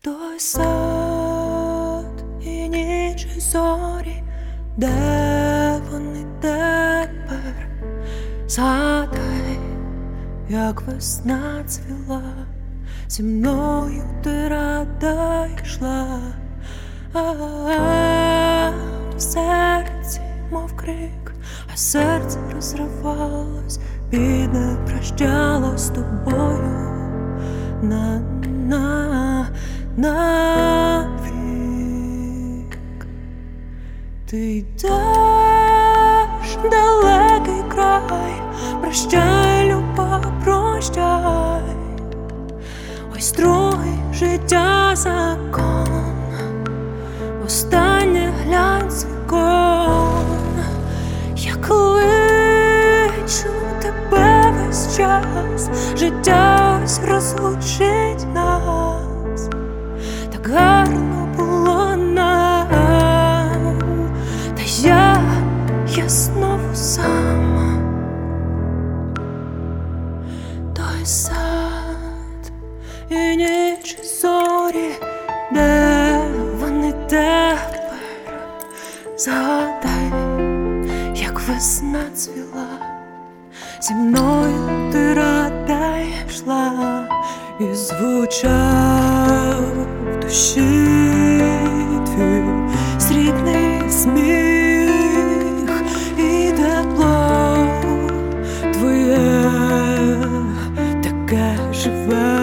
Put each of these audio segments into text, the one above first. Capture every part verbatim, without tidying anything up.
той сад і ніч і зорі, де вони тепер? Згадай, як весна цвіла, зі мною ти рада йшла, а в серці, мов крик, а серце розривалось, бідне прощалось з тобою на на навік. Ти йдеш в далекий край, прощай, люба, прощай. Ось другий життя закон, останнє глянь з вікон. Я кличу тебе весь час, життя ось розлучить нас. Так гарно було нам, та я, я знову сам. Той сад і ніч і зорі, де вони тепер? Згадай, як весна цвіла, зі мною ти рада йшла, і звучав в душі твій срібний сміх, і тепло твоє таке живе.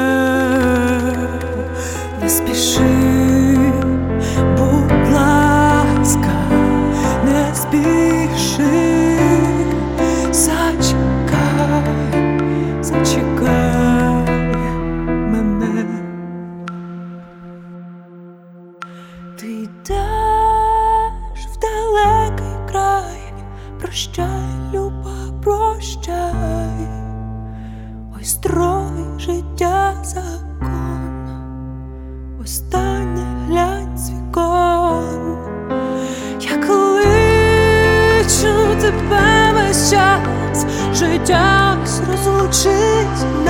Не спіши, будь ласка, не спіши, зачекай, зачекай мене. Ти йдеш в далекий край, прощай, люба, прощай. Ой, строгий життя закон, останнє глянь з вікон. Я кличу тебе весь час, життя розлучить